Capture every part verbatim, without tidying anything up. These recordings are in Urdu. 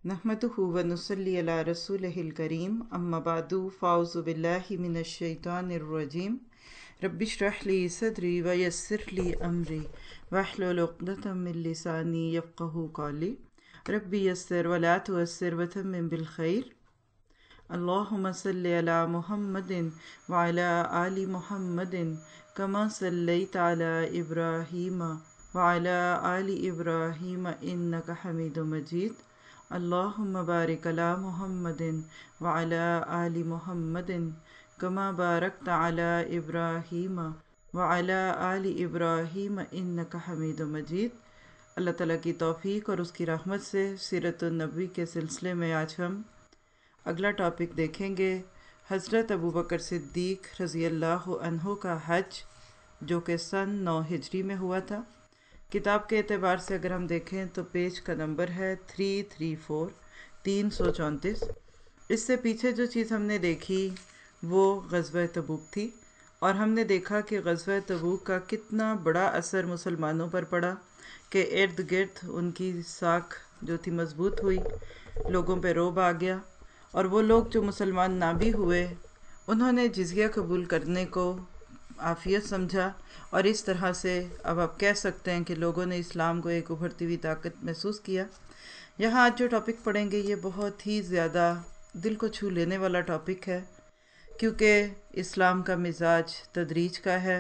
नहमदुहु व नुसल्ली अला रसूलिहिल करीम अम्मा बादु फ़ाउज़ु बिल्लाहि मिनश शैतानिर रजीम रब्बि इश्रह ली सदरी व यस्सिर ली अमरी वहलुल उक़दतम मिन लिसानी यफ़क़हू क़ौली रब्बि यस्सिर व ला तुअस्सिर व तम्मिम बिल खैर अल्लाहुम्मा सल्लि अला मुहम्मदिन व अला आलि मुहम्मदिन कमा सल्लैता अला इब्राहीम व अला आलि इब्राहीम इन्नका हमीदुम मजीद अल्लाहुम्मा बारिक अला मुहम्मदिन व अला आलि मुहम्मदिन कमा बारकता अला इब्राहीम व अला आलि इब्राहीम इन्नका हमीदुम मजीद। अल्लाह ताला की तौफीक और उसकी रहमत से सीरतुन नबी के सिलसिले में आज हम अगला टॉपिक देखेंगे। हज़रत अबू बकर सिद्दीक़ रज़ी अल्लाह अन्हु का हज, जो कि सन नौ हिजरी में हुआ था। किताब के एतबार से अगर हम देखें तो पेज का नंबर है थ्री थ्री फोर तीन सौ चौंतीस। इससे पीछे जो चीज़ हमने देखी वो ग़ज़वा तबूक थी, और हमने देखा कि ग़ज़वा तबूक का कितना बड़ा असर मुसलमानों पर पड़ा कि इर्द गिर्द उनकी साख जो थी मज़बूत हुई, लोगों पे रोब आ गया, और वो लोग जो मुसलमान ना भी हुए उन्होंने जिज़िया कबूल करने को आफ़ियत समझा, और इस तरह से अब आप कह सकते हैं कि लोगों ने इस्लाम को एक उभरती हुई ताकत महसूस किया। यहाँ आज जो टॉपिक पढ़ेंगे ये बहुत ही ज़्यादा दिल को छू लेने वाला टॉपिक है, क्योंकि इस्लाम का मिजाज तदरीज का है।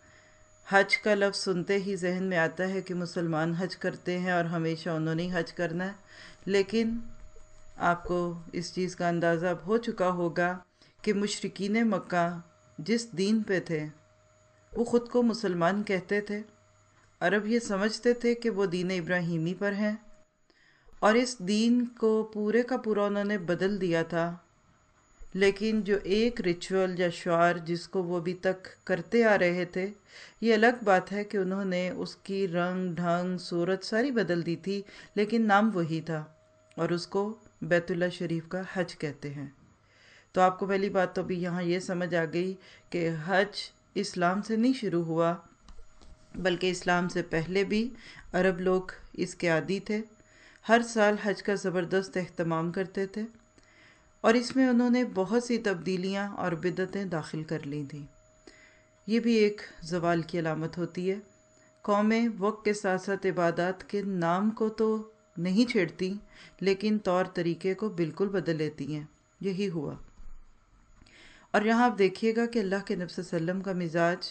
हज का लफ्ज़ सुनते ही जहन में आता है कि मुसलमान हज करते हैं और हमेशा उन्होंने ही हज करना है, लेकिन आपको इस चीज़ का अंदाज़ा अब हो चुका होगा कि मुशरिकीन मक्का जिस दीन पे थे वो ख़ुद को मुसलमान कहते थे। अरब ये समझते थे कि वो दीन इब्राहीमी पर हैं, और इस दीन को पूरे का पूरा उन्होंने बदल दिया था। लेकिन जो एक रिचुअल या श्वार जिसको वो अभी तक करते आ रहे थे, ये अलग बात है कि उन्होंने उसकी रंग ढंग सूरत सारी बदल दी थी, लेकिन नाम वही था, और उसको बैतुल्लाह शरीफ का हज कहते हैं। तो आपको पहली बात तो अभी यहाँ ये समझ आ गई कि हज इस्लाम से नहीं शुरू हुआ, बल्कि इस्लाम से पहले भी अरब लोग इसके आदी थे। हर साल हज का ज़बरदस्त एहतमाम करते थे, और इसमें उन्होंने बहुत सी तब्दीलियाँ और बिदअतें दाखिल कर ली थी। ये भी एक ज़वाल की अलामत होती है। कौमें वक्त के साथ साथ इबादत के नाम को तो नहीं छेड़ती, लेकिन तौर तरीके को बिल्कुल बदल लेती हैं। यही हुआ। और यहाँ आप देखिएगा कि अल्लाह के नबी सल्लल्लाहु अलैहि वसल्लम का मिजाज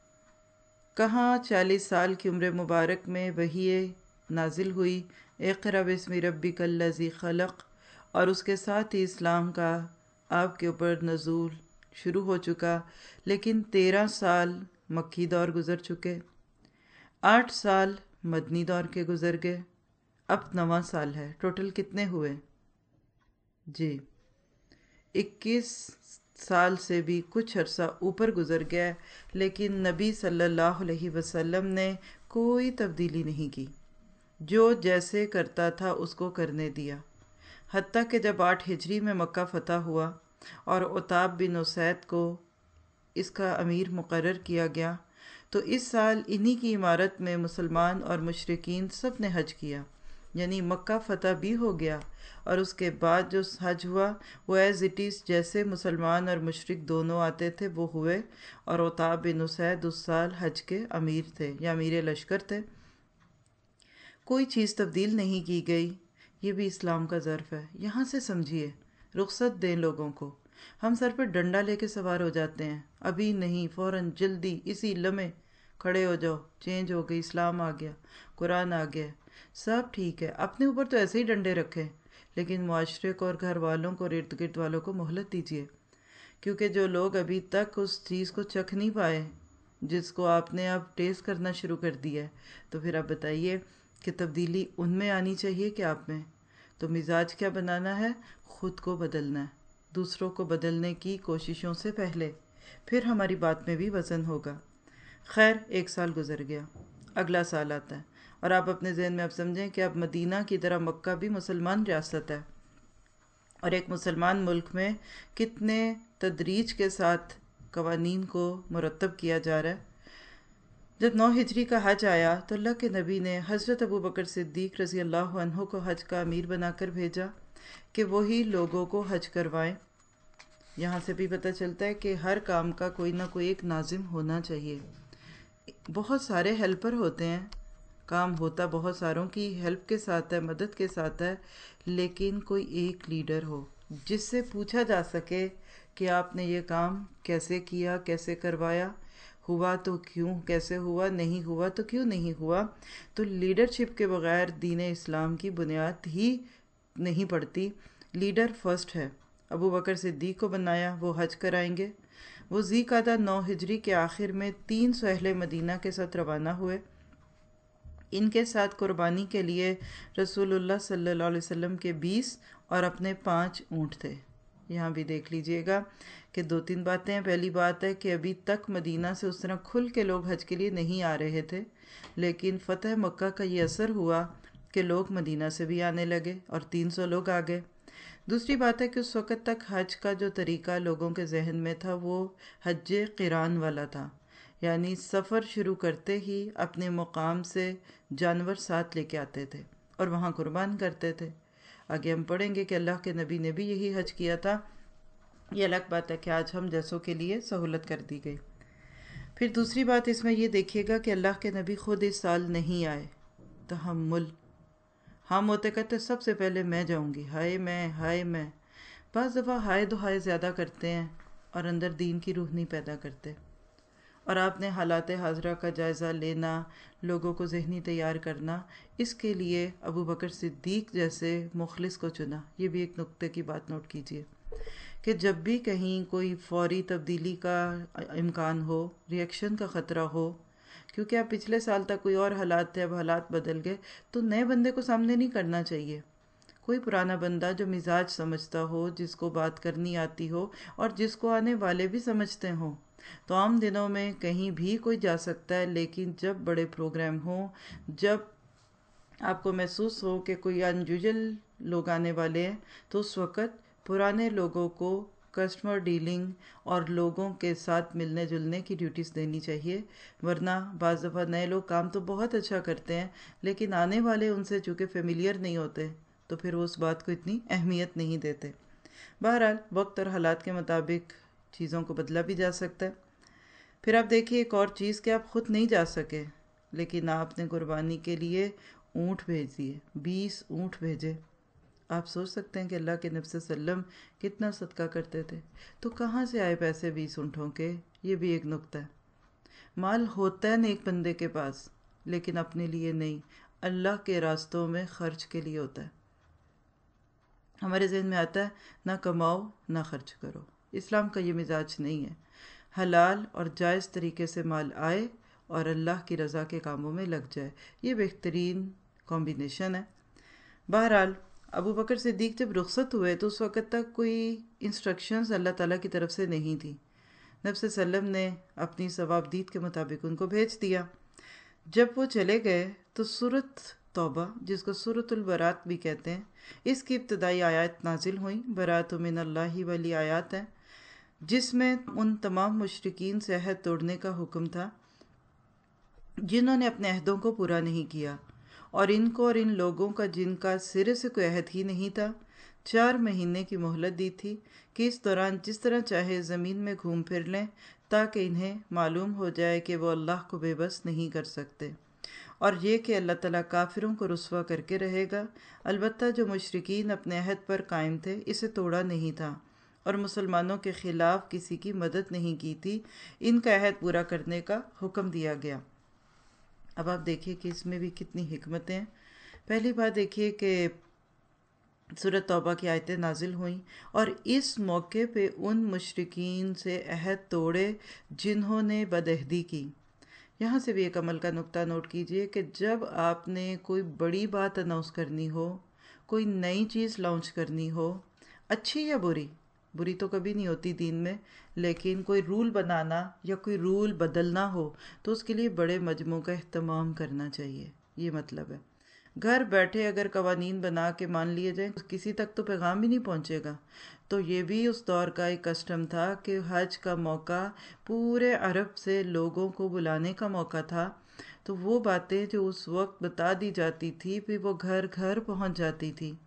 कहाँ चालीस साल की उम्र मुबारक में वही नाजिल हुई, इक़रा बिस्मि रब्बिकल लज़ी ख़लक़, और उसके साथ ही इस्लाम का आपके ऊपर नज़ूल शुरू हो चुका। लेकिन तेरह साल मक्की दौर गुज़र चुके, आठ साल मदनी दौर के गुज़र गए, अब नवा साल है। टोटल कितने हुए जी? इक्कीस साल से भी कुछ अरसा ऊपर गुज़र गया है, लेकिन नबी सल्लल्लाहु अलैहि वसल्लम ने कोई तब्दीली नहीं की। जो जैसे करता था उसको करने दिया। हत्ता कि जब आठ हिजरी में मक्का फ़तह हुआ और उताब बिन उसैद को इसका अमीर मुकर्रर किया गया, तो इस साल इन्हीं की इमारत में मुसलमान और मुशरिकीन सब ने हज किया। यानी मक्का फ़तह भी हो गया, और उसके बाद जो हज हुआ वो एज़ इट इज़ जैसे मुसलमान और मुशरिक दोनों आते थे वो हुए। और उताब बिन उसैद उस साल हज के अमीर थे या अमीर लश्कर थे। कोई चीज़ तब्दील नहीं की गई। ये भी इस्लाम का ज़र्फ़ है। यहाँ से समझिए, रुख़सत दें लोगों को। हम सर पर डंडा लेके सवार हो जाते हैं, अभी नहीं, फ़ौरन जल्दी इसी लम्हे खड़े हो जाओ, चेंज हो गई, इस्लाम आ गया, कुरान आ गया, सब ठीक है। अपने ऊपर तो ऐसे ही डंडे रखें, लेकिन मुआशरे को और घर वालों को और इर्द गिर्द वालों को मोहलत दीजिए, क्योंकि जो लोग अभी तक उस चीज़ को चख नहीं पाए जिसको आपने अब टेस्ट करना शुरू कर दिया है, तो फिर आप बताइए कि तब्दीली उनमें आनी चाहिए कि आप में? तो मिजाज क्या बनाना है? ख़ुद को बदलना है, दूसरों को बदलने की कोशिशों से पहले, फिर हमारी बात में भी वज़न होगा। खैर, एक साल गुज़र गया, अगला साल आता है, और आप अपने जहन में आप समझें कि अब मदीना की तरह मक्का भी मुसलमान रियासत है, और एक मुसलमान मुल्क में कितने तदरीज के साथ कवानीन को मुरतब किया जा रहा है। जब नौ हिजरी का हज आया तो अल्लाह के नबी ने हज़रत अबू बकर सिद्दीक़ रज़ी अल्लाह अन्हु को हज का अमीर बनाकर भेजा, کہ وہی لوگوں کو حج کروائیں۔ یہاں سے بھی پتہ چلتا ہے کہ ہر کام کا کوئی نہ کوئی ایک ناظم ہونا چاہیے۔ بہت سارے ہیلپر ہوتے ہیں، کام ہوتا بہت ساروں کی ہیلپ کے ساتھ ہے، مدد کے ساتھ ہے، لیکن کوئی ایک لیڈر ہو جس سے پوچھا جا سکے کہ آپ نے یہ کام کیسے کیا، کیسے کروایا، ہوا تو کیوں، کیسے ہوا، نہیں ہوا تو کیوں نہیں ہوا۔ تو لیڈرشپ کے بغیر دین اسلام کی بنیاد ہی نہیں پڑتی۔ لیڈر فرسٹ ہے۔ ابو بکر صدیق کو بنایا، وہ حج کرائیں گے۔ وہ ذی قعدہ نو ہجری کے آخر میں تین سو اہل مدینہ کے ساتھ روانہ ہوئے۔ ان کے ساتھ قربانی کے لیے رسول اللہ صلی اللہ علیہ وسلم کے بیس اور اپنے پانچ اونٹ تھے۔ یہاں بھی دیکھ لیجئے گا کہ دو تین باتیں ہیں۔ پہلی بات ہے کہ ابھی تک مدینہ سے اس طرح کھل کے لوگ حج کے لیے نہیں آ رہے تھے، لیکن فتح مکہ کا یہ اثر ہوا کہ لوگ مدینہ سے بھی آنے لگے اور تین سو لوگ آ گئے۔ دوسری بات ہے کہ اس وقت تک حج کا جو طریقہ لوگوں کے ذہن میں تھا وہ حج قران والا تھا، یعنی سفر شروع کرتے ہی اپنے مقام سے جانور ساتھ لے کے آتے تھے اور وہاں قربان کرتے تھے۔ آگے ہم پڑھیں گے کہ اللہ کے نبی نے بھی یہی حج کیا تھا۔ یہ الگ بات ہے کہ آج ہم جیسوں کے لیے سہولت کر دی گئی۔ پھر دوسری بات اس میں یہ دیکھیے گا کہ اللہ کے نبی خود اس سال نہیں آئے۔ تحمل، ہم ہوتے کہتے سب سے پہلے میں جاؤں گی، ہائے میں، ہائے میں۔ بعض دفعہ ہائے دہائے زیادہ کرتے ہیں اور اندر دین کی روح نہیں پیدا کرتے۔ اور آپ نے حالات حاضرہ کا جائزہ لینا، لوگوں کو ذہنی تیار کرنا، اس کے لیے ابو بکر صدیق جیسے مخلص کو چنا۔ یہ بھی ایک نقطے کی بات نوٹ کیجئے کہ جب بھی کہیں کوئی فوری تبدیلی کا امکان ہو، ریئیکشن کا خطرہ ہو، کیونکہ آپ پچھلے سال تک کوئی اور حالات تھے، اب حالات بدل گئے، تو نئے بندے کو سامنے نہیں کرنا چاہیے۔ کوئی پرانا بندہ جو مزاج سمجھتا ہو، جس کو بات کرنی آتی ہو اور جس کو آنے والے بھی سمجھتے ہوں، تو عام دنوں میں کہیں بھی کوئی جا سکتا ہے، لیکن جب بڑے پروگرام ہوں، جب آپ کو محسوس ہو کہ کوئی انیوژل لوگ آنے والے ہیں، تو اس وقت پرانے لوگوں کو کسٹمر ڈیلنگ اور لوگوں کے ساتھ ملنے جلنے کی ڈیوٹیز دینی چاہیے، ورنہ بعض دفعہ نئے لوگ کام تو بہت اچھا کرتے ہیں، لیکن آنے والے ان سے چونکہ فیملیئر نہیں ہوتے تو پھر وہ اس بات کو اتنی اہمیت نہیں دیتے۔ بہرحال وقت اور حالات کے مطابق چیزوں کو بدلا بھی جا سکتا ہے۔ پھر آپ دیکھیے ایک اور چیز کہ آپ خود نہیں جا سکے، لیکن آپ نے قربانی کے لیے اونٹ بھیج دیے، بیس اونٹ بھیجے۔ آپ سوچ سکتے ہیں کہ اللہ کے نبی صلی اللہ علیہ وسلم کتنا صدقہ کرتے تھے، تو کہاں سے آئے پیسے بیس اونٹوں کے؟ یہ بھی ایک نقطہ ہے۔ مال ہوتا ہے نیک بندے کے پاس، لیکن اپنے لیے نہیں، اللہ کے راستوں میں خرچ کے لیے ہوتا ہے۔ ہمارے ذہن میں آتا ہے نہ کماؤ نہ خرچ کرو، اسلام کا یہ مزاج نہیں ہے۔ حلال اور جائز طریقے سے مال آئے اور اللہ کی رضا کے کاموں میں لگ جائے، یہ بہترین کمبینیشن ہے۔ بہرحال ابو بکر صدیق جب رخصت ہوئے تو اس وقت تک کوئی انسٹرکشنز اللہ تعالیٰ کی طرف سے نہیں تھی۔ نبی صلی اللہ علیہ وسلم نے اپنی ثوابدید کے مطابق ان کو بھیج دیا۔ جب وہ چلے گئے تو سورۃ توبہ، جس کو سورۃ البراۃ بھی کہتے ہیں، اس کی ابتدائی آیات نازل ہوئیں۔ براۃ من اللہ والی آیات ہیں، جس میں ان تمام مشرکین سے عہد توڑنے کا حکم تھا جنہوں نے اپنے عہدوں کو پورا نہیں کیا، اور ان کو اور ان لوگوں کا جن کا سرے سے کوئی عہد ہی نہیں تھا چار مہینے کی مہلت دی تھی کہ اس دوران جس طرح چاہے زمین میں گھوم پھر لیں، تاکہ انہیں معلوم ہو جائے کہ وہ اللہ کو بے بس نہیں کر سکتے، اور یہ کہ اللہ تعالیٰ کافروں کو رسوا کر کے رہے گا۔ البتہ جو مشرکین اپنے عہد پر قائم تھے اسے توڑا نہیں تھا اور مسلمانوں کے خلاف کسی کی مدد نہیں کی تھی، ان کا عہد پورا کرنے کا حکم دیا گیا۔ اب آپ دیکھیے کہ اس میں بھی کتنی حکمتیں ہیں۔ پہلی بات دیکھیے کہ سورۃ توبہ کی آیتیں نازل ہوئیں اور اس موقع پہ ان مشرکین سے عہد توڑے جنہوں نے بدعہدی کی۔ یہاں سے بھی ایک عمل کا نقطہ نوٹ کیجئے کہ جب آپ نے کوئی بڑی بات اناؤنس کرنی ہو، کوئی نئی چیز لانچ کرنی ہو، اچھی یا بری، بری تو کبھی نہیں ہوتی دین میں، لیکن کوئی رول بنانا یا کوئی رول بدلنا ہو تو اس کے لیے بڑے مجموع کا اہتمام کرنا چاہیے۔ یہ مطلب ہے گھر بیٹھے اگر قوانین بنا کے مان لیے جائیں کسی تک تو پیغام ہی نہیں پہنچے گا۔ تو یہ بھی اس دور کا ایک کسٹم تھا کہ حج کا موقع پورے عرب سے لوگوں کو بلانے کا موقع تھا، تو وہ باتیں جو اس وقت بتا دی جاتی تھی پھر وہ گھر گھر پہنچ جاتی تھی۔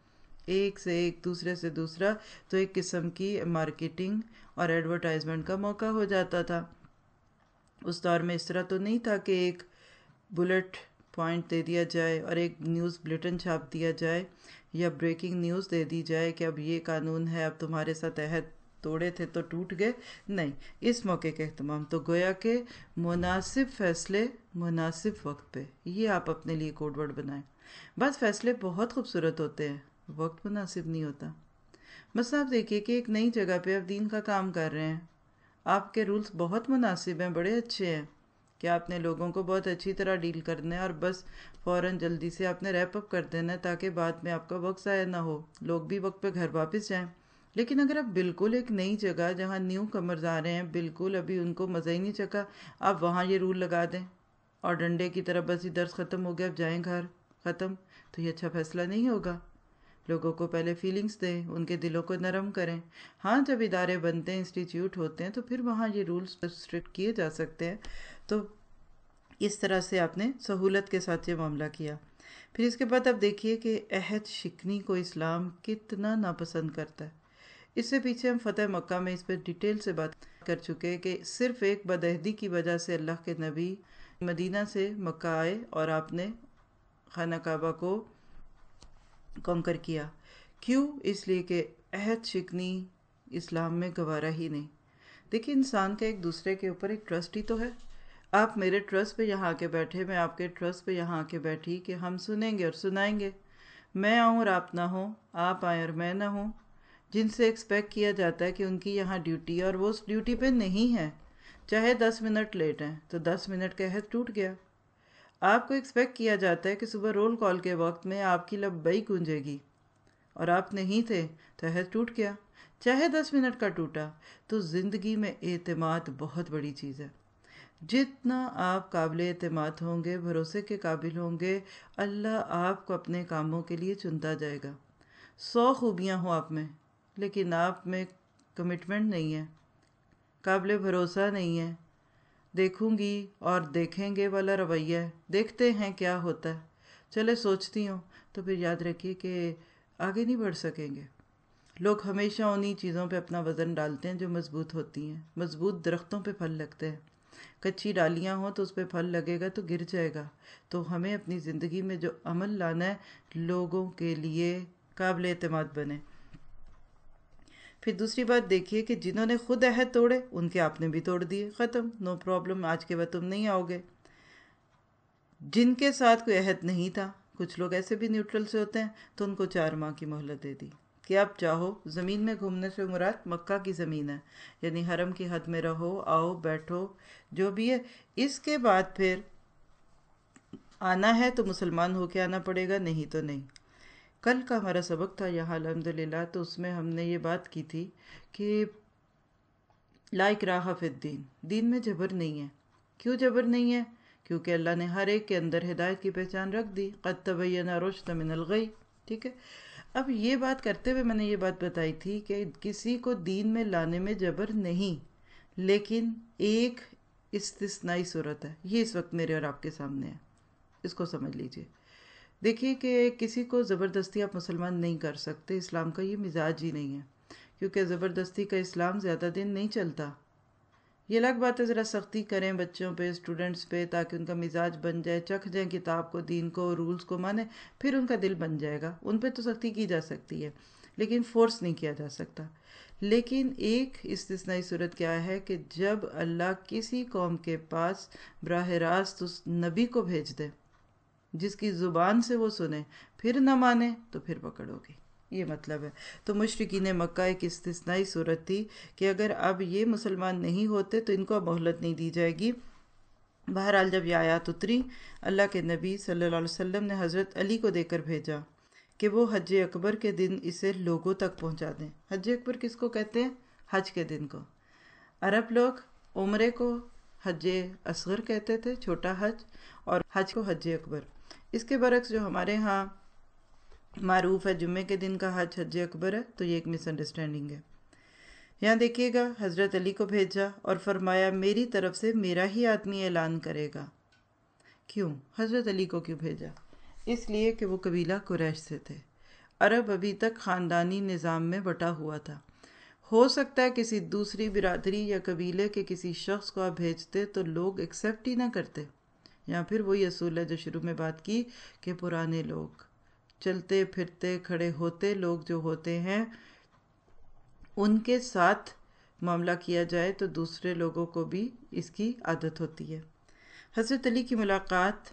ایک سے ایک دوسرے سے دوسرا، تو ایک قسم کی مارکیٹنگ اور ایڈورٹائزمنٹ کا موقع ہو جاتا تھا۔ اس دور میں اس طرح تو نہیں تھا کہ ایک بلٹ پوائنٹ دے دیا جائے اور ایک نیوز بلیٹن چھاپ دیا جائے یا بریکنگ نیوز دے دی جائے کہ اب یہ قانون ہے، اب تمہارے ساتھ عہد توڑے تھے تو ٹوٹ گئے۔ نہیں، اس موقع کا اہتمام تو گویا کہ مناسب فیصلے مناسب وقت پہ، یہ آپ اپنے لیے کوڈ ورڈ بنائیں۔ بعض فیصلے بہت خوبصورت ہوتے ہیں، وقت مناسب نہیں ہوتا۔ مثلا آپ دیکھیے کہ ایک نئی جگہ پہ آپ دین کا کام کر رہے ہیں، آپ کے رولز بہت مناسب ہیں، بڑے اچھے ہیں کہ آپ نے لوگوں کو بہت اچھی طرح ڈیل کرنا ہے اور بس فوراً جلدی سے آپ نے ریپ اپ کر دینا ہے تاکہ بعد میں آپ کا وقت ضائع نہ ہو، لوگ بھی وقت پہ گھر واپس جائیں۔ لیکن اگر آپ بالکل ایک نئی جگہ جہاں نیو کمرز آ رہے ہیں، بالکل ابھی ان کو مزہ ہی نہیں چکا، آپ وہاں یہ رول لگا دیں اور ڈنڈے کی طرح بس یہ درس ختم ہو گیا اب جائیں گھر، ختم، تو یہ اچھا فیصلہ نہیں ہوگا۔ لوگوں کو پہلے فیلنگز دیں، ان کے دلوں کو نرم کریں۔ ہاں، جب ادارے بنتے ہیں، انسٹیٹیوٹ ہوتے ہیں، تو پھر وہاں یہ رولز اسٹرکٹ کیے جا سکتے ہیں۔ تو اس طرح سے آپ نے سہولت کے ساتھ یہ معاملہ کیا۔ پھر اس کے بعد آپ دیکھیے کہ عہد شکنی کو اسلام کتنا ناپسند کرتا ہے۔ اس سے پیچھے ہم فتح مکہ میں اس پہ ڈیٹیل سے بات کر چکے کہ صرف ایک بدعہدی کی وجہ سے اللہ کے نبی مدینہ سے مکہ آئے اور آپ نے خانہ کعبہ کو کانکر کیا۔ کیوں؟ اس لیے کہ عہد شکنی اسلام میں گوارا ہی نہیں۔ دیکھیں، انسان کا ایک دوسرے کے اوپر ایک ٹرسٹ ہی تو ہے۔ آپ میرے ٹرسٹ پہ یہاں کے بیٹھے، میں آپ کے ٹرسٹ پہ یہاں کے بیٹھی کہ ہم سنیں گے اور سنائیں گے۔ میں آؤں اور آپ نہ ہوں، آپ آئیں اور میں نہ ہوں، جن سے ایکسپیکٹ کیا جاتا ہے کہ ان کی یہاں ڈیوٹی ہے اور وہ اس ڈیوٹی پہ نہیں ہے، چاہے دس منٹ لیٹ ہیں تو دس منٹ کا عہد ٹوٹ گیا۔ آپ کو ایکسپیکٹ کیا جاتا ہے کہ صبح رول کال کے وقت میں آپ کی لبیک گونجے گی اور آپ نہیں تھے تو عہد ٹوٹ گیا، چاہے دس منٹ کا ٹوٹا۔ تو زندگی میں اعتماد بہت بڑی چیز ہے۔ جتنا آپ قابل اعتماد ہوں گے، بھروسے کے قابل ہوں گے، اللہ آپ کو اپنے کاموں کے لیے چنتا جائے گا۔ سو خوبیاں ہوں آپ میں، لیکن آپ میں کمٹمنٹ نہیں ہے، قابل بھروسہ نہیں ہے، دیکھوں گی اور دیکھیں گے والا رویہ ہے، دیکھتے ہیں کیا ہوتا ہے، چلے سوچتی ہوں، تو پھر یاد رکھیے کہ آگے نہیں بڑھ سکیں گے۔ لوگ ہمیشہ انہی چیزوں پہ اپنا وزن ڈالتے ہیں جو مضبوط ہوتی ہیں۔ مضبوط درختوں پہ پھل لگتے ہیں، کچی ڈالیاں ہوں تو اس پہ پھل لگے گا تو گر جائے گا۔ تو ہمیں اپنی زندگی میں جو عمل لانا ہے، لوگوں کے لیے قابل اعتماد بنے۔ پھر دوسری بات دیکھیے کہ جنہوں نے خود عہد توڑے، ان کے آپ نے بھی توڑ دیے، ختم، نو پرابلم، آج کے بعد تم نہیں آؤ گے۔ جن کے ساتھ کوئی عہد نہیں تھا، کچھ لوگ ایسے بھی نیوٹرل سے ہوتے ہیں، تو ان کو چار ماہ کی مہلت دے دی کہ آپ چاہو زمین میں گھومنے سے مراد مکہ کی زمین ہے، یعنی حرم کی حد میں رہو، آؤ بیٹھو، جو بھی ہے۔ اس کے بعد پھر آنا ہے تو مسلمان ہو کے آنا پڑے گا، نہیں تو نہیں۔ کل کا ہمارا سبق تھا یہاں الحمدللہ، تو اس میں ہم نے یہ بات کی تھی کہ لا اکراہ فی الدین، دین میں جبر نہیں ہے۔ کیوں جبر نہیں ہے؟ کیونکہ اللہ نے ہر ایک کے اندر ہدایت کی پہچان رکھ دی، قد تبین الرشد من الغی، ٹھیک ہے۔ اب یہ بات کرتے ہوئے میں نے یہ بات بتائی تھی کہ کسی کو دین میں لانے میں جبر نہیں، لیکن ایک استثنائی صورت ہے، یہ اس وقت میرے اور آپ کے سامنے ہے، اس کو سمجھ لیجئے۔ دیکھیے کہ کسی کو زبردستی آپ مسلمان نہیں کر سکتے، اسلام کا یہ مزاج ہی نہیں ہے، کیونکہ زبردستی کا اسلام زیادہ دن نہیں چلتا۔ یہ الگ بات ہے ذرا سختی کریں بچوں پہ، اسٹوڈنٹس پہ، تاکہ ان کا مزاج بن جائے، چکھ جائیں کتاب کو، دین کو، رولز کو مانیں، پھر ان کا دل بن جائے گا، ان پہ تو سختی کی جا سکتی ہے، لیکن فورس نہیں کیا جا سکتا۔ لیکن ایک استثنائی صورت کیا ہے کہ جب اللہ کسی قوم کے پاس براہ راست اس نبی کو بھیج دے جس کی زبان سے وہ سنے، پھر نہ مانے تو پھر پکڑو گی، یہ مطلب ہے۔ تو مشرکین مکہ ایک استثنائی صورت تھی کہ اگر اب یہ مسلمان نہیں ہوتے تو ان کو مہلت نہیں دی جائے گی۔ بہرحال جب یہ آیات اتری، اللہ کے نبی صلی اللہ علیہ وسلم نے حضرت علی کو دے کر بھیجا کہ وہ حج اکبر کے دن اسے لوگوں تک پہنچا دیں۔ حج اکبر کس کو کہتے ہیں؟ حج کے دن کو۔ عرب لوگ عمرے کو حج اصغر کہتے تھے، چھوٹا حج، اور حج کو حج اکبر۔ اس کے برعکس جو ہمارے ہاں معروف ہے جمعے کے دن کا حج حج اکبر ہے، تو یہ ایک مس انڈرسٹینڈنگ ہے۔ یہاں دیکھیے گا حضرت علی کو بھیجا اور فرمایا میری طرف سے میرا ہی آدمی اعلان کرے گا۔ کیوں حضرت علی کو کیوں بھیجا؟ اس لیے کہ وہ قبیلہ قریش سے تھے۔ عرب ابھی تک خاندانی نظام میں بٹا ہوا تھا. ہو سکتا ہے کسی دوسری برادری یا قبیلے کے کسی شخص کو آپ بھیجتے تو لوگ ایکسیپٹ ہی نہ کرتے. یا پھر وہی اصول ہے جو شروع میں بات کی کہ پرانے لوگ چلتے پھرتے کھڑے ہوتے لوگ جو ہوتے ہیں ان کے ساتھ معاملہ کیا جائے تو دوسرے لوگوں کو بھی اس کی عادت ہوتی ہے. حضرت علی کی ملاقات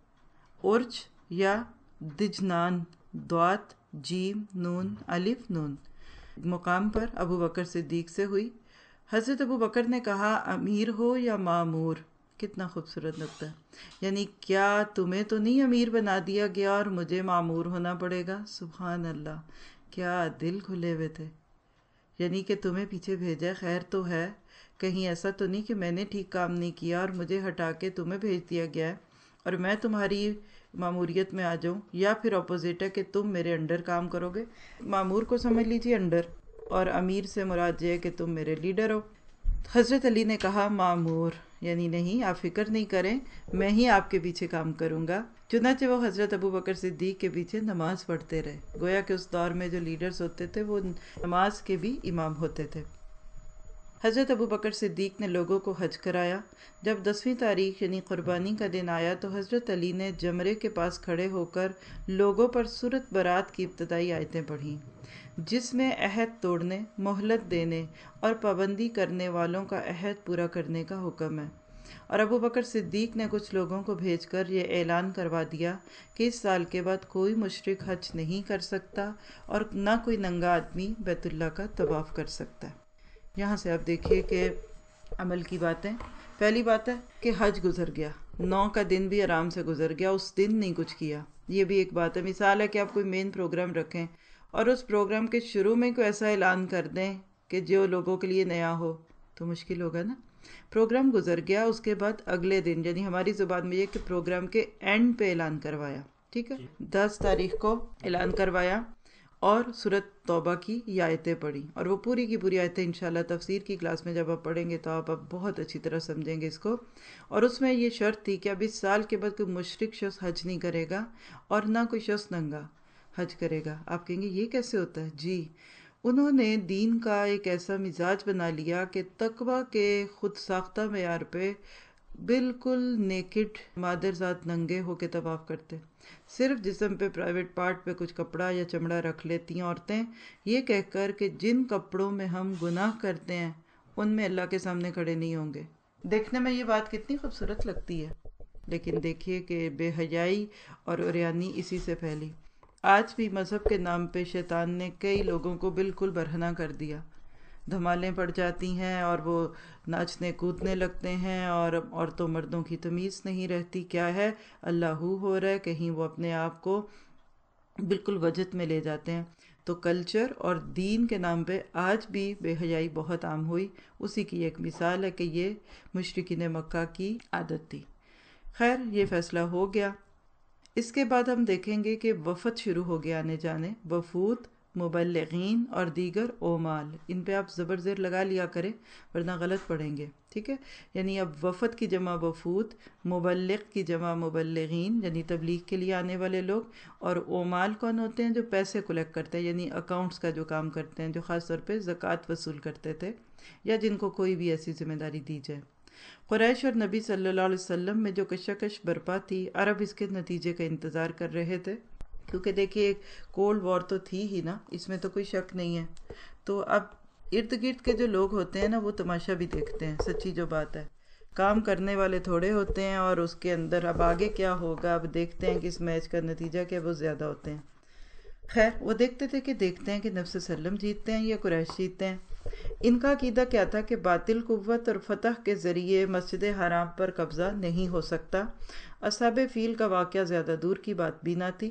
عرج یا دجنان دوات جیم نون الف نون مقام پر ابو بکر صدیق سے ہوئی. حضرت ابو بکر نے کہا امیر ہو یا مامور. کتنا خوبصورت لگتا ہے. یعنی کیا تمہیں تو نہیں امیر بنا دیا گیا اور مجھے مامور ہونا پڑے گا. سبحان اللہ, کیا دل کھلے ہوئے تھے. یعنی کہ تمہیں پیچھے بھیجا خیر تو ہے, کہیں ایسا تو نہیں کہ میں نے ٹھیک کام نہیں کیا اور مجھے ہٹا کے تمہیں بھیج دیا گیا ہے اور میں تمہاری ماموریت میں آ جاؤں, یا پھر اپوزٹ ہے کہ تم میرے انڈر کام کرو گے. مامور کو سمجھ لیجیے انڈر, اور امیر سے مراد یہ ہے کہ تم میرے لیڈر ہو. حضرت علی نے کہا مامور, یعنی نہیں آپ فکر نہیں کریں, میں ہی آپ کے پیچھے کام کروں گا. چنانچہ وہ حضرت ابو بکر صدیق کے پیچھے نماز پڑھتے رہے. گویا کہ اس دور میں جو لیڈرز ہوتے تھے وہ نماز کے بھی امام ہوتے تھے. حضرت ابو بکر صدیق نے لوگوں کو حج کرایا. جب دسویں تاریخ یعنی قربانی کا دن آیا تو حضرت علی نے جمرے کے پاس کھڑے ہو کر لوگوں پر سورۃ برات کی ابتدائی آیتیں پڑھیں, جس میں عہد توڑنے, مہلت دینے اور پابندی کرنے والوں کا عہد پورا کرنے کا حکم ہے. اور ابو بکر صدیق نے کچھ لوگوں کو بھیج کر یہ اعلان کروا دیا کہ اس سال کے بعد کوئی مشرک حج نہیں کر سکتا اور نہ کوئی ننگا آدمی بیت اللہ کا طواف کر سکتا ہے. یہاں سے آپ دیکھیے کہ عمل کی باتیں. پہلی بات ہے کہ حج گزر گیا, نو کا دن بھی آرام سے گزر گیا, اس دن نہیں کچھ کیا. یہ بھی ایک بات ہے. مثال ہے کہ آپ کوئی مین پروگرام رکھیں اور اس پروگرام کے شروع میں کوئی ایسا اعلان کر دیں کہ جو لوگوں کے لیے نیا ہو تو مشکل ہوگا نا. پروگرام گزر گیا, اس کے بعد اگلے دن یعنی ہماری زبان میں یہ کہ پروگرام کے اینڈ پہ اعلان کروایا. ٹھیک ہے, دس تاریخ کو اعلان کروایا اور سورۃ توبہ کی یہ آیتیں پڑھی, اور وہ پوری کی پوری آیتیں انشاءاللہ تفسیر کی کلاس میں جب آپ پڑھیں گے تو آپ اب بہت اچھی طرح سمجھیں گے اس کو. اور اس میں یہ شرط تھی کہ اب اس سال کے بعد کوئی مشرک شخص حج نہیں کرے گا اور نہ کوئی شخص ننگا حج کرے گا. آپ کہیں گے یہ کیسے ہوتا ہے؟ جی, انہوں نے دین کا ایک ایسا مزاج بنا لیا کہ تقوی کے خود ساختہ معیار پہ بالکل نیکڈ مادر ذات ننگے ہو کے طواف کرتے. صرف جسم پہ پرائیویٹ پارٹ پہ کچھ کپڑا یا چمڑا رکھ لیتی ہیں عورتیں, یہ کہہ کر کہ جن کپڑوں میں ہم گناہ کرتے ہیں ان میں اللہ کے سامنے کھڑے نہیں ہوں گے. دیکھنے میں یہ بات کتنی خوبصورت لگتی ہے, لیکن دیکھیے کہ بے حیائی اور عریانی اسی سے پھیلی. آج بھی مذہب کے نام پہ شیطان نے کئی لوگوں کو بالکل برہنہ کر دیا. دھمالیں پڑ جاتی ہیں اور وہ ناچنے کودنے لگتے ہیں اور عورتوں مردوں کی تمیز نہیں رہتی. کیا ہے, اللہ ہو ہو رہا ہے, کہیں وہ اپنے آپ کو بالکل وجد میں لے جاتے ہیں. تو کلچر اور دین کے نام پہ آج بھی بے حیائی بہت عام ہوئی. اسی کی ایک مثال ہے کہ یہ مشرکین مکہ کی عادت تھی. خیر, یہ فیصلہ ہو گیا. اس کے بعد ہم دیکھیں گے کہ وفد شروع ہو گیا آنے جانے. وفود, مبلغین اور دیگر اومال, ان پہ آپ زبر زیر لگا لیا کریں ورنہ غلط پڑھیں گے. ٹھیک ہے, یعنی اب وفد کی جمع وفود, مبلغ کی جمع مبلغین یعنی تبلیغ کے لیے آنے والے لوگ, اور اومال کون ہوتے ہیں؟ جو پیسے کلیکٹ کرتے ہیں, یعنی اکاؤنٹس کا جو کام کرتے ہیں, جو خاص طور پہ زکوٰۃ وصول کرتے تھے یا جن کو کوئی بھی ایسی ذمہ داری دی جائے. قریش اور نبی صلی اللہ علیہ وسلم میں جو کشمکش برپا تھی, عرب اس کے نتیجے کا انتظار کر رہے تھے, کیونکہ دیکھیے ایک کولڈ وار تو تھی ہی نا, اس میں تو کوئی شک نہیں ہے. تو اب ارد گرد کے جو لوگ ہوتے ہیں نا وہ تماشا بھی دیکھتے ہیں. سچی جو بات ہے, کام کرنے والے تھوڑے ہوتے ہیں اور اس کے اندر اب آگے کیا ہوگا اب دیکھتے ہیں کہ اس میچ کا نتیجہ کیا, وہ زیادہ ہوتے ہیں. خیر, وہ دیکھتے تھے کہ دیکھتے ہیں کہ نبی صلی اللہ علیہ وسلم جیتتے ہیں یا قریش جیتتے ہیں. ان کا عقیدہ کیا تھا کہ باطل قوت اور فتح کے ذریعے مسجد حرام پر قبضہ نہیں ہو سکتا. اصحاب فیل کا واقعہ زیادہ دور کی بات بھی نہ تھی.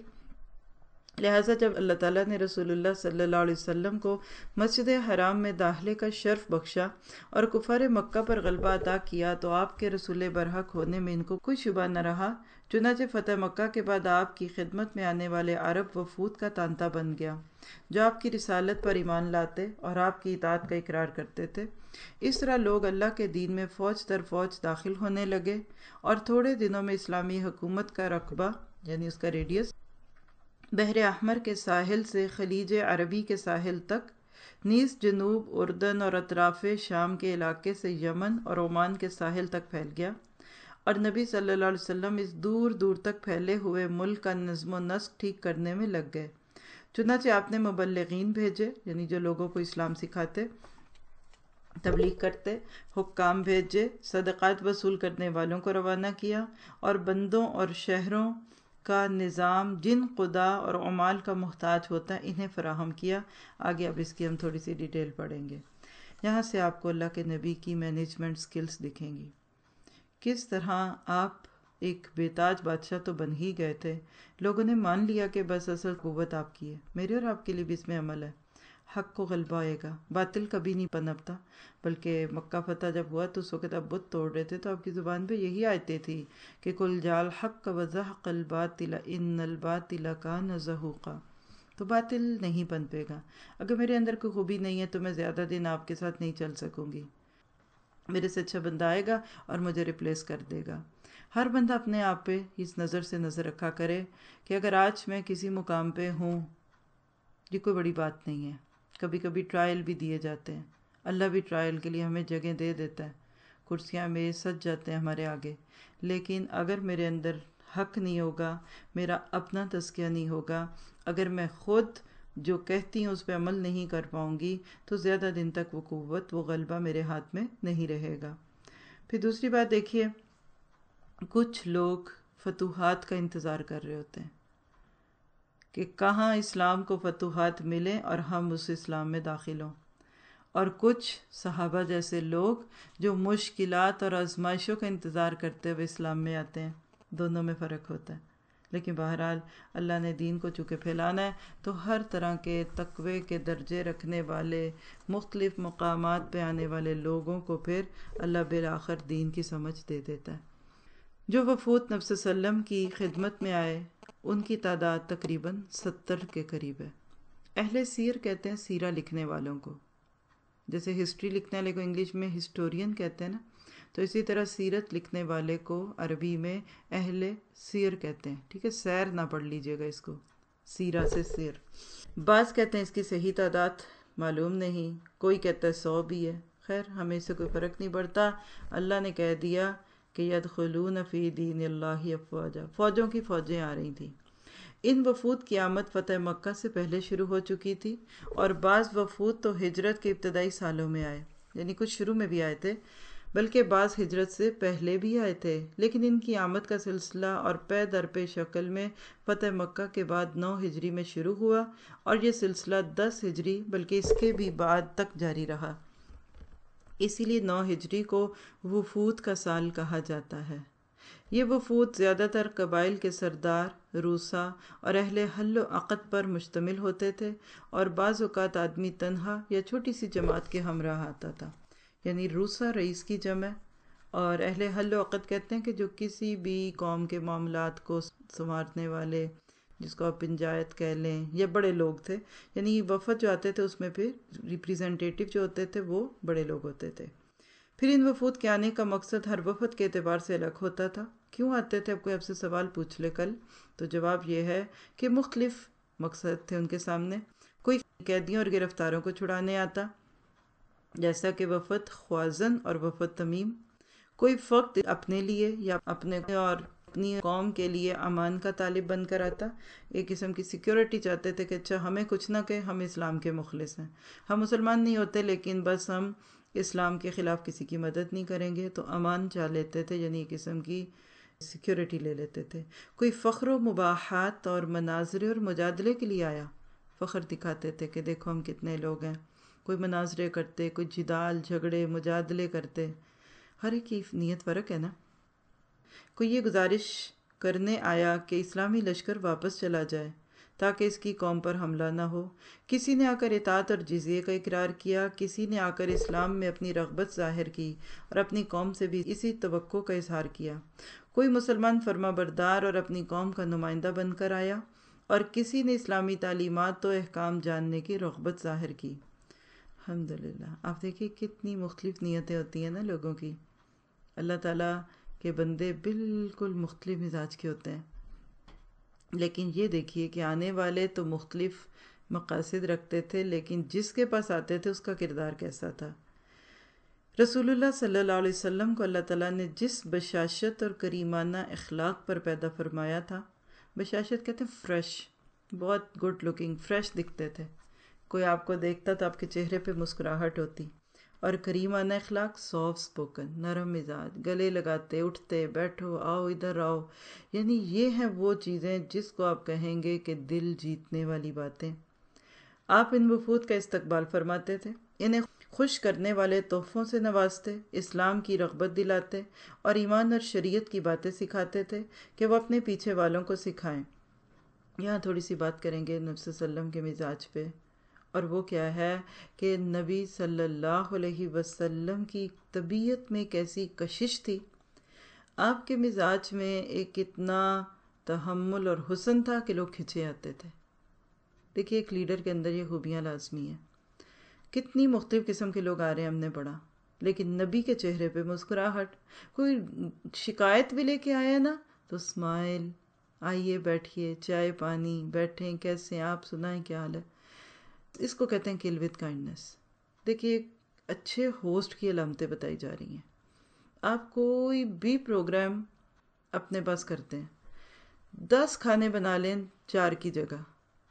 لہٰذا جب اللہ تعالیٰ نے رسول اللہ صلی اللہ علیہ وسلم کو مسجد حرام میں داخلے کا شرف بخشا اور کفار مکہ پر غلبہ عطا کیا تو آپ کے رسول برحق ہونے میں ان کو کوئی شبہ نہ رہا. چنانچہ فتح مکہ کے بعد آپ کی خدمت میں آنے والے عرب وفود کا تانتا بن گیا جو آپ کی رسالت پر ایمان لاتے اور آپ کی اطاعت کا اقرار کرتے تھے. اس طرح لوگ اللہ کے دین میں فوج در فوج داخل ہونے لگے اور تھوڑے دنوں میں اسلامی حکومت کا رقبہ یعنی اس کا ریڈیس بحر احمر کے ساحل سے خلیج عربی کے ساحل تک، نیز جنوب اردن اور اطراف شام کے علاقے سے یمن اور عمان کے ساحل تک پھیل گیا، اور نبی صلی اللہ علیہ وسلم اس دور دور تک پھیلے ہوئے ملک کا نظم و نسق ٹھیک کرنے میں لگ گئے۔ چنانچہ آپ نے مبلغین بھیجے، یعنی جو لوگوں کو اسلام سکھاتے، تبلیغ کرتے، حکام بھیجے، صدقات وصول کرنے والوں کو روانہ کیا، اور بندوں اور شہروں کا نظام جن قضاء اور عمال کا محتاج ہوتا ہے انہیں فراہم کیا۔ آگے اب اس کی ہم تھوڑی سی ڈیٹیل پڑھیں گے۔ یہاں سے آپ کو اللہ کے نبی کی مینجمنٹ سکلز دکھیں گی، کس طرح آپ ایک بے تاج بادشاہ تو بن ہی گئے تھے، لوگوں نے مان لیا کہ بس اصل قوت آپ کی ہے، میرے اور آپ کے لیے بھی اس میں عمل ہے، حق کو غلبہ آئے گا، باطل کبھی نہیں پنپتا۔ بلکہ مکہ فتح جب ہوا تو اس وقت آپ بت توڑ رہے تھے، تو آپ کی زبان پہ یہی آیتیں تھی کہ کل جال حق وزحق الباطل ان الباطل کان زہوقا، تو باطل نہیں پنپے گا۔ اگر میرے اندر کوئی خوبی نہیں ہے تو میں زیادہ دن آپ کے ساتھ نہیں چل سکوں گی، میرے سے اچھا بندہ آئے گا اور مجھے ریپلیس کر دے گا۔ ہر بندہ اپنے آپ پہ اس نظر سے نظر رکھا کرے کہ اگر آج میں کسی مقام پہ ہوں، یہ کوئی بڑی بات نہیں ہے۔ کبھی کبھی ٹرائل بھی دیے جاتے ہیں، اللہ بھی ٹرائل کے لیے ہمیں جگہ دے دیتا ہے، کرسیاں میز سج جاتے ہیں ہمارے آگے، لیکن اگر میرے اندر حق نہیں ہوگا، میرا اپنا تزکیہ نہیں ہوگا، اگر میں خود جو کہتی ہوں اس پہ عمل نہیں کر پاؤں گی، تو زیادہ دن تک وہ قوت، وہ غلبہ میرے ہاتھ میں نہیں رہے گا۔ پھر دوسری بات دیکھیے، کچھ لوگ فتوحات کا انتظار کر رہے ہوتے ہیں کہ کہاں اسلام کو فتوحات ملے اور ہم اس اسلام میں داخل ہوں، اور کچھ صحابہ جیسے لوگ جو مشکلات اور آزمائشوں کا انتظار کرتے ہوئے اسلام میں آتے ہیں۔ دونوں میں فرق ہوتا ہے، لیکن بہرحال اللہ نے دین کو چونکہ پھیلانا ہے تو ہر طرح کے تقوی کے درجے رکھنے والے، مختلف مقامات پہ آنے والے لوگوں کو پھر اللہ بالآخر دین کی سمجھ دے دیتا ہے۔ جو وفود نبی صلی اللہ علیہ وسلم کی خدمت میں آئے ان کی تعداد تقریباً ستر کے قریب ہے۔ اہل سیر کہتے ہیں سیرہ لکھنے والوں کو، جیسے ہسٹری لکھنے والے کو انگلش میں ہسٹورین کہتے ہیں نا، تو اسی طرح سیرت لکھنے والے کو عربی میں اہل سیر کہتے ہیں۔ ٹھیک ہے، سیر نہ پڑھ لیجئے گا اس کو، سیرہ سے سیر۔ بعض کہتے ہیں اس کی صحیح تعداد معلوم نہیں، کوئی کہتا ہے سو بھی ہے، خیر ہمیں اس سے کوئی فرق نہیں پڑتا۔ اللہ نے کہہ دیا کہ یدخلون فی دین اللہ افواجا، فوجوں کی فوجیں آ رہی تھیں۔ ان وفود کی آمد فتح مکہ سے پہلے شروع ہو چکی تھی، اور بعض وفود تو ہجرت کے ابتدائی سالوں میں آئے، یعنی کچھ شروع میں بھی آئے تھے، بلکہ بعض ہجرت سے پہلے بھی آئے تھے، لیکن ان کی آمد کا سلسلہ اور پے در پے شکل میں فتح مکہ کے بعد نو ہجری میں شروع ہوا، اور یہ سلسلہ دس ہجری بلکہ اس کے بھی بعد تک جاری رہا۔ اسی لیے نو ہجری کو وفود کا سال کہا جاتا ہے۔ یہ وفود زیادہ تر قبائل کے سردار، روسا اور اہل حل و عقد پر مشتمل ہوتے تھے، اور بعض اوقات آدمی تنہا یا چھوٹی سی جماعت کے ہمراہ آتا تھا، یعنی روسا رئیس کی جمع، اور اہل حل و عقد کہتے ہیں کہ جو کسی بھی قوم کے معاملات کو سنوارنے والے، جس کو آپ پنجایت کہہ لیں، یا بڑے لوگ تھے، یعنی وفد جو آتے تھے اس میں پھر ریپریزنٹیٹیو جو ہوتے تھے وہ بڑے لوگ ہوتے تھے۔ پھر ان وفود کے آنے کا مقصد ہر وفد کے اعتبار سے الگ ہوتا تھا۔ کیوں آتے تھے؟ اب کوئی آپ سے سوال پوچھ لے کل، تو جواب یہ ہے کہ مختلف مقصد تھے ان کے سامنے۔ کوئی قیدیوں اور گرفتاروں کو چھڑانے آتا، جیسا کہ وفد خوازن اور وفد تمیم۔ کوئی فقط اپنے لیے یا اپنے اور اپنی قوم کے لیے امان کا طالب بن کر آتا، ایک قسم کی سیکیورٹی چاہتے تھے کہ اچھا ہمیں کچھ نہ کہ ہم اسلام کے مخلص ہیں، ہم مسلمان نہیں ہوتے لیکن بس ہم اسلام کے خلاف کسی کی مدد نہیں کریں گے، تو امان چاہ لیتے تھے، یعنی ایک قسم کی سیکیورٹی لے لیتے تھے۔ کوئی فخر و مباحات اور مناظرے اور مجادلے کے لیے آیا، فخر دکھاتے تھے کہ دیکھو ہم کتنے لوگ ہیں، کوئی مناظرے کرتے، کوئی جدال جھگڑے مجادلے کرتے، ہر ایک کی نیت فرق ہے نا۔ کوئی یہ گزارش کرنے آیا کہ اسلامی لشکر واپس چلا جائے تاکہ اس کی قوم پر حملہ نہ ہو۔ کسی نے آ کر اطاعت اور جزیے کا اقرار کیا، کسی نے آ کر اسلام میں اپنی رغبت ظاہر کی اور اپنی قوم سے بھی اسی توقع کا اظہار کیا۔ کوئی مسلمان فرما بردار اور اپنی قوم کا نمائندہ بن کر آیا، اور کسی نے اسلامی تعلیمات و احکام جاننے کی رغبت ظاہر کی۔ الحمدللہ، آپ دیکھیں کتنی مختلف نیتیں ہوتی ہیں نا لوگوں کی۔ اللہ تعالیٰ کے بندے بالکل مختلف مزاج کے ہوتے ہیں۔ لیکن یہ دیکھیے کہ آنے والے تو مختلف مقاصد رکھتے تھے، لیکن جس کے پاس آتے تھے اس کا کردار کیسا تھا۔ رسول اللہ صلی اللہ علیہ وسلم کو اللہ تعالیٰ نے جس بشاشت اور کریمانہ اخلاق پر پیدا فرمایا تھا، بشاشت کہتے ہیں فریش، بہت گڈ لکنگ، فریش دکھتے تھے، کوئی آپ کو دیکھتا تو آپ کے چہرے پہ مسکراہٹ ہوتی، اور کریمانہ اخلاق، سافٹ سپوکن، نرم مزاج، گلے لگاتے، اٹھتے، بیٹھو، آؤ ادھر آؤ، یعنی یہ ہیں وہ چیزیں جس کو آپ کہیں گے کہ دل جیتنے والی باتیں۔ آپ ان وفود کا استقبال فرماتے تھے، انہیں خوش کرنے والے تحفوں سے نوازتے، اسلام کی رغبت دلاتے اور ایمان اور شریعت کی باتیں سکھاتے تھے کہ وہ اپنے پیچھے والوں کو سکھائیں۔ یہاں تھوڑی سی بات کریں گے نبی صلی اللہ علیہ وسلم کے مزاج پہ، اور وہ کیا ہے کہ نبی صلی اللہ علیہ وسلم کی طبیعت میں کیسی کشش تھی، آپ کے مزاج میں ایک اتنا تحمل اور حسن تھا کہ لوگ کھنچے آتے تھے۔ دیکھیے ایک لیڈر کے اندر یہ خوبیاں لازمی ہیں۔ کتنی مختلف قسم کے لوگ آ رہے ہیں ہم نے پڑھا، لیکن نبی کے چہرے پہ مسکراہٹ، کوئی شکایت بھی لے کے آیا نا تو اسمائل، آئیے بیٹھیے، چائے پانی، بیٹھیں، کیسے ہیں آپ، سنائیں کیا حال ہے۔ اس کو کہتے ہیں کل ود کائنڈنس۔ دیکھیے اچھے ہوسٹ کی علامتیں بتائی جا رہی ہیں۔ آپ کوئی بھی پروگرام اپنے پاس کرتے ہیں، دس کھانے بنا لیں چار کی جگہ،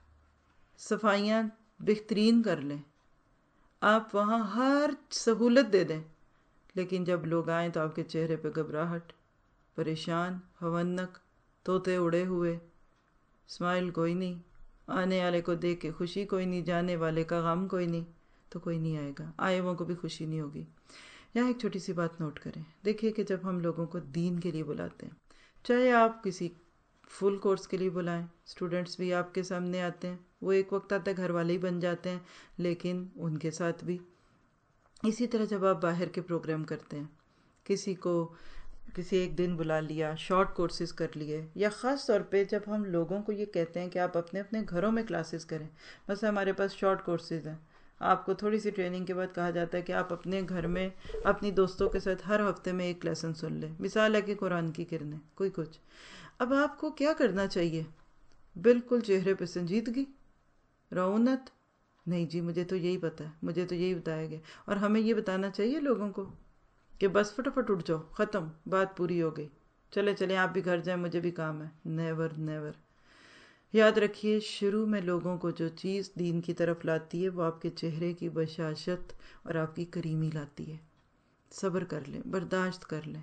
صفائیاں بہترین کر لیں، آپ وہاں ہر سہولت دے دیں، لیکن جب لوگ آئیں تو آپ کے چہرے پہ گھبراہٹ، پریشان، ہونک، طوطے اڑے ہوئے، اسمائل کوئی نہیں، آنے والے کو دیکھ کے خوشی کوئی نہیں، جانے والے کا غم کوئی نہیں، تو کوئی نہیں آئے گا، آئے وہ کو بھی خوشی نہیں ہوگی۔ یہاں ایک چھوٹی سی بات نوٹ کریں، دیکھیے کہ جب ہم لوگوں کو دین کے لیے بلاتے ہیں، چاہے آپ کسی فل کورس کے لیے بلائیں، اسٹوڈنٹس بھی آپ کے سامنے آتے ہیں، وہ ایک وقت آتا ہے گھر والے ہی بن جاتے ہیں، لیکن ان کے ساتھ بھی اسی طرح جب آپ باہر کے پروگرام کرتے ہیں، کسی کو کسی ایک دن بلا لیا، شارٹ کورسز کر لیے، یا خاص طور پہ جب ہم لوگوں کو یہ کہتے ہیں کہ آپ اپنے اپنے گھروں میں کلاسز کریں، بس ہمارے پاس شارٹ کورسز ہیں، آپ کو تھوڑی سی ٹریننگ کے بعد کہا جاتا ہے کہ آپ اپنے گھر میں اپنی دوستوں کے ساتھ ہر ہفتے میں ایک لیسن سن لیں، مثال ہے کہ قرآن کی کرنیں، کوئی کچھ۔ اب آپ کو کیا کرنا چاہیے؟ بالکل چہرے پہ سنجیدگی، رعونت، نہیں جی مجھے تو یہی پتہ ہے، مجھے تو یہی بتایا گیا، اور ہمیں یہ بتانا چاہیے لوگوں کو کہ بس فٹافٹ اٹھ جاؤ، ختم، بات پوری ہو گئی، چلے چلیں آپ بھی گھر جائیں، مجھے بھی کام ہے۔ Never never. یاد رکھیے شروع میں لوگوں کو جو چیز دین کی طرف لاتی ہے وہ آپ کے چہرے کی بشاشت اور آپ کی کریمی لاتی ہے۔ صبر کر لیں، برداشت کر لیں۔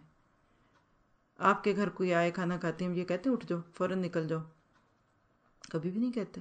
آپ کے گھر کوئی آئے کھانا کھاتے ہیں، یہ کہتے ہیں اٹھ جاؤ، فوراً نکل جاؤ؟ کبھی بھی نہیں کہتے۔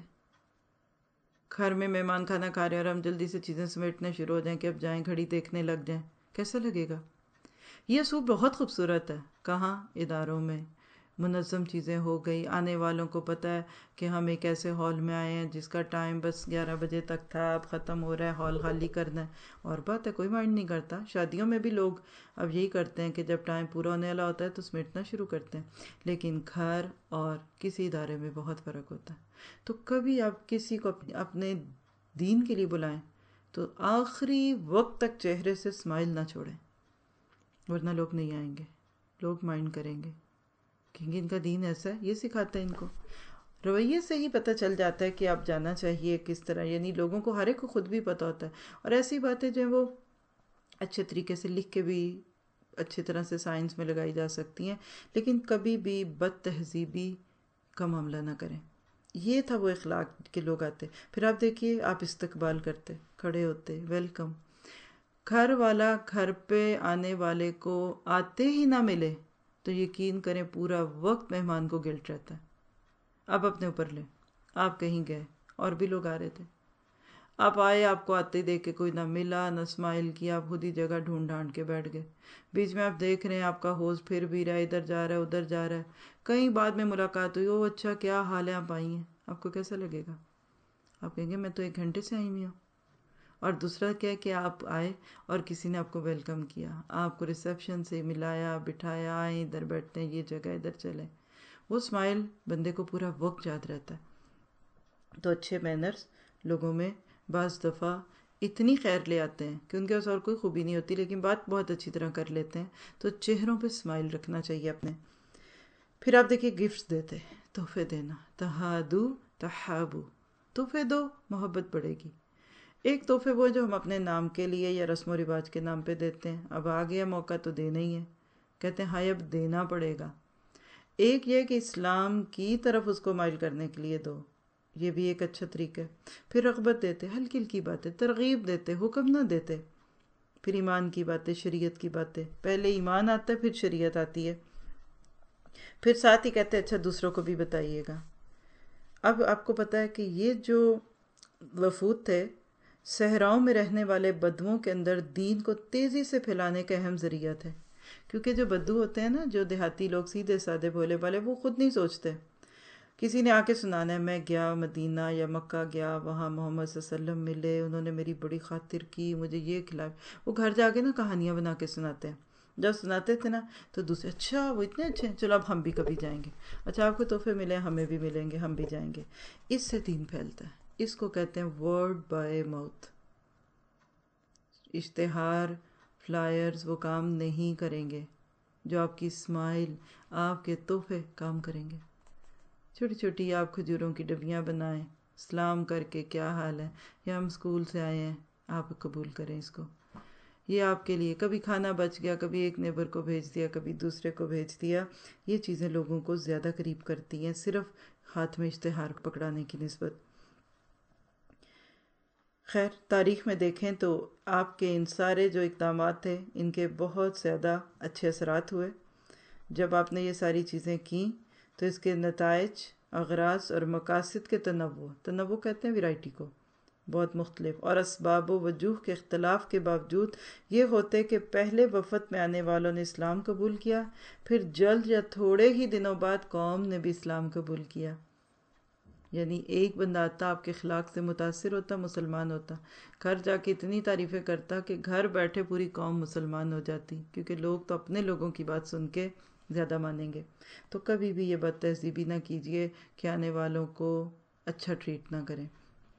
گھر میں مہمان کھانا کھا رہے ہیں اور ہم جلدی سے چیزیں سمیٹنے شروع ہو جائیں کہ اب جائیں گھڑی دیکھنے لگ جائیں، کیسا لگے گا؟ یہ اصول بہت خوبصورت ہے۔ کہاں؟ اداروں میں منظم چیزیں ہو گئی، آنے والوں کو پتہ ہے کہ ہم ایک ایسے ہال میں آئے ہیں جس کا ٹائم بس گیارہ بجے تک تھا، اب ختم ہو رہا ہے، ہال خالی کرنا ہے، اور بات ہے کوئی مائنڈ نہیں کرتا۔ شادیوں میں بھی لوگ اب یہی کرتے ہیں کہ جب ٹائم پورا ہونے والا ہوتا ہے تو سمیٹنا شروع کرتے ہیں، لیکن گھر اور کسی ادارے میں بہت فرق ہوتا ہے۔ تو کبھی آپ کسی کو اپنے دین کے لیے بلائیں تو آخری وقت تک چہرے سے اسمائل نہ چھوڑیں، ورنہ لوگ نہیں آئیں گے، لوگ مائنڈ کریں گے، کہیں گے ان کا دین ایسا ہے، یہ سکھاتا ہے ان کو۔ رویے سے ہی پتہ چل جاتا ہے کہ آپ جانا چاہیے کس طرح، یعنی لوگوں کو ہر ایک کو خود بھی پتہ ہوتا ہے، اور ایسی باتیں جو ہیں وہ اچھے طریقے سے لکھ کے بھی اچھی طرح سے سائنس میں لگائی جا سکتی ہیں، لیکن کبھی بھی بد تہذیبی کا معاملہ نہ کریں۔ یہ تھا وہ اخلاق کے لوگ آتے، پھر آپ دیکھیے آپ استقبال کرتے، کھڑے ہوتے، ویلکم۔ گھر والا گھر پہ آنے والے کو آتے ہی نہ ملے تو یقین کریں پورا وقت مہمان کو گلٹ رہتا ہے۔ آپ اپنے اوپر لیں، آپ کہیں گئے اور بھی لوگ آ رہے تھے، آپ آئے، آپ کو آتے دیکھ کے کوئی نہ ملا نہ اسمائل کیا، آپ خود ہی جگہ ڈھونڈ ڈھانڈ کے بیٹھ گئے، بیچ میں آپ دیکھ رہے ہیں آپ کا ہوسٹ پھر بھی رہا ہے، ادھر جا رہا ہے ادھر جا رہا ہے، کہیں بعد میں ملاقات ہوئی، او اچھا کیا حال ہے، آپ آئی ہیں، آپ کو کیسا لگے گا؟ آپ کہیں گے میں تو ایک گھنٹے سے آئی ہوئی ہوں۔ اور دوسرا کیا کہ آپ آئے اور کسی نے آپ کو ویلکم کیا، آپ کو ریسیپشن سے ملایا، بٹھایا، آئیں ادھر بیٹھتے ہیں، یہ جگہ ادھر چلیں، وہ اسمائل بندے کو پورا وقت یاد رہتا ہے۔ تو اچھے مینرز لوگوں میں بعض دفعہ اتنی خیر لے آتے ہیں کہ ان کے پاس اور کوئی خوبی نہیں ہوتی لیکن بات بہت اچھی طرح کر لیتے ہیں، تو چہروں پہ اسمائل رکھنا چاہیے اپنے۔ پھر آپ دیکھیے گفٹس دیتے، تحفے دینا، تہادو تحابو، تحفے دو محبت بڑھے گی۔ ایک تحفے وہ جو ہم اپنے نام کے لیے یا رسم و رواج کے نام پہ دیتے ہیں، اب آ گیا موقع تو دینا ہی ہے، کہتے ہیں ہائے اب دینا پڑے گا۔ ایک یہ کہ اسلام کی طرف اس کو مائل کرنے کے لیے دو، یہ بھی ایک اچھا طریقہ ہے۔ پھر رغبت دیتے، ہلکی ہلکی باتیں، ترغیب دیتے، حکم نہ دیتے۔ پھر ایمان کی باتیں، شریعت کی باتیں، پہلے ایمان آتا ہے پھر شریعت آتی ہے، پھر ساتھ ہی کہتے ہیں اچھا دوسروں کو بھی بتائیے گا۔ اب آپ کو پتہ ہے کہ یہ جو وفود تھے صحراؤں میں رہنے والے بدوؤں کے اندر دین کو تیزی سے پھیلانے کا اہم ذریعہ تھے، کیونکہ جو بدو ہوتے ہیں نا، جو دیہاتی لوگ سیدھے سادے بھولے والے، وہ خود نہیں سوچتے، کسی نے آ کے سنانا ہے میں گیا مدینہ یا مکہ گیا، وہاں محمد صلی اللہ علیہ وسلم ملے، انہوں نے میری بڑی خاطر کی، مجھے یہ کھلایا، وہ گھر جا کے نا کہانیاں بنا کے سناتے ہیں۔ جب سناتے تھے نا تو دوسرے اچھا وہ اتنے اچھے ہیں، چلو اب ہم بھی کبھی جائیں گے، اچھا آپ کو تحفے ملے ہمیں بھی ملیں گے، ہم بھی جائیں گے۔ اس سے دین پھیلتا ہے، اس کو کہتے ہیں ورڈ بائی ماؤتھ۔ اشتہار، فلائرز وہ کام نہیں کریں گے، جو آپ کی اسمائل، آپ کے تحفے کام کریں گے۔ چھوٹی چھوٹی آپ کھجوروں کی ڈبیاں بنائیں، سلام کر کے کیا حال ہے، یا ہم اسکول سے آئے ہیں، آپ قبول کریں اس کو، یہ آپ کے لیے۔ کبھی کھانا بچ گیا، کبھی ایک نیبر کو بھیج دیا، کبھی دوسرے کو بھیج دیا، یہ چیزیں لوگوں کو زیادہ قریب کرتی ہیں صرف ہاتھ میں اشتہار پکڑانے کی نسبت۔ خیر تاریخ میں دیکھیں تو آپ کے ان سارے جو اقدامات تھے ان کے بہت زیادہ اچھے اثرات ہوئے۔ جب آپ نے یہ ساری چیزیں کیں تو اس کے نتائج، اغراض اور مقاصد کے تنوع، تنوع کہتے ہیں ویرائٹی کو، بہت مختلف اور اسباب و وجوہ کے اختلاف کے باوجود یہ ہوتے کہ پہلے وفد میں آنے والوں نے اسلام قبول کیا، پھر جلد یا تھوڑے ہی دنوں بعد قوم نے بھی اسلام قبول کیا۔ یعنی ایک بندہ آتا، آپ کے اخلاق سے متاثر ہوتا، مسلمان ہوتا، گھر جا کے اتنی تعریفیں کرتا کہ گھر بیٹھے پوری قوم مسلمان ہو جاتی، کیونکہ لوگ تو اپنے لوگوں کی بات سن کے زیادہ مانیں گے۔ تو کبھی بھی یہ بد تہذیبی نہ کیجیے کہ آنے والوں کو اچھا ٹریٹ نہ کریں۔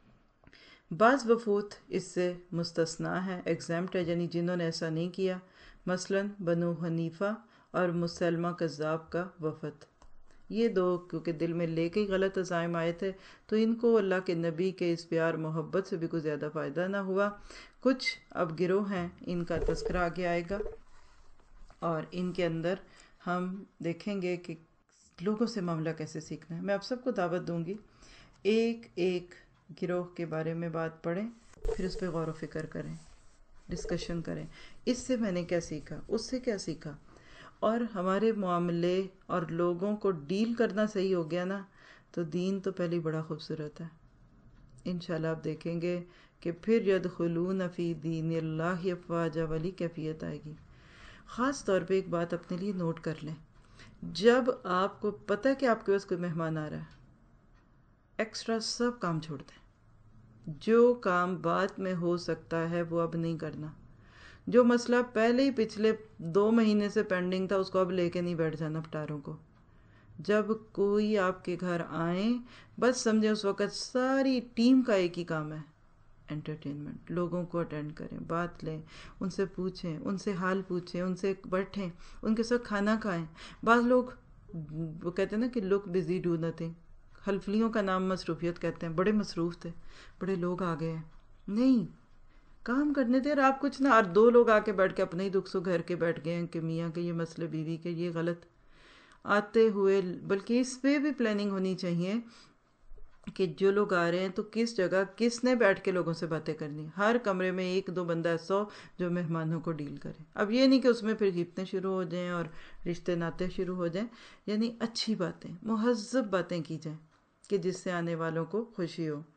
بعض وفود اس سے مستثنیٰ ہے، ایگزیمپٹ ہے، یعنی جنہوں نے ایسا نہیں کیا، مثلاً بنو حنیفہ اور مسلمہ کذاب کا وفد۔ یہ دو کیونکہ دل میں لے کے ہی غلط عزائم آئے تھے تو ان کو اللہ کے نبی کے اس پیار محبت سے بھی کوئی زیادہ فائدہ نہ ہوا۔ کچھ اب گروہ ہیں، ان کا تذکرہ آگے آئے گا، اور ان کے اندر ہم دیکھیں گے کہ لوگوں سے معاملہ کیسے سیکھنا ہے۔ میں آپ سب کو دعوت دوں گی ایک ایک گروہ کے بارے میں بات پڑھیں، پھر اس پہ غور و فکر کریں، ڈسکشن کریں، اس سے میں نے کیا سیکھا، اس سے کیا سیکھا، اور ہمارے معاملے اور لوگوں کو ڈیل کرنا صحیح ہو گیا نا تو دین تو پہلے بڑا خوبصورت ہے۔ انشاءاللہ آپ دیکھیں گے کہ پھر یدخلون فی دین اللہ افواجا والی کیفیت آئے گی۔ خاص طور پہ ایک بات اپنے لیے نوٹ کر لیں، جب آپ کو پتہ ہے کہ آپ کے پاس کوئی مہمان آ رہا ہے، ایکسٹرا سب کام چھوڑ دیں، جو کام بعد میں ہو سکتا ہے وہ اب نہیں کرنا، جو مسئلہ پہلے ہی پچھلے دو مہینے سے پینڈنگ تھا اس کو اب لے کے نہیں بیٹھ جانا پٹاروں کو۔ جب کوئی آپ کے گھر آئیں بس سمجھیں اس وقت ساری ٹیم کا ایک ہی کام ہے، انٹرٹینمنٹ، لوگوں کو اٹینڈ کریں، بات لیں، ان سے پوچھیں، ان سے حال پوچھیں، ان سے بیٹھیں، ان کے ساتھ کھانا کھائیں۔ بعض لوگ وہ کہتے ہیں نا کہ لک بزی ڈو نتھنگ، حلفلیوں کا نام مصروفیت کہتے ہیں، بڑے مصروف تھے، بڑے لوگ آ گئے ہیں، نہیں، کام کرنے دے، اور آپ کچھ نہ، اور دو لوگ آ کے بیٹھ کے اپنے ہی دکھ سو گھر کے بیٹھ گئے ہیں کہ میاں کے یہ مسئلے، بیوی کے یہ غلط آتے ہوئے۔ بلکہ اس پہ بھی پلاننگ ہونی چاہیے کہ جو لوگ آ رہے ہیں تو کس جگہ کس نے بیٹھ کے لوگوں سے باتیں کرنی، ہر کمرے میں ایک دو بندہ ایسا ہو جو مہمانوں کو ڈیل کرے۔ اب یہ نہیں کہ اس میں پھر گھپتیں شروع ہو جائیں اور رشتے ناتے شروع ہو جائیں، یعنی اچھی باتیں، مہذب باتیں کی جائیں کہ جس سے آنے والوں کو خوشی ہو۔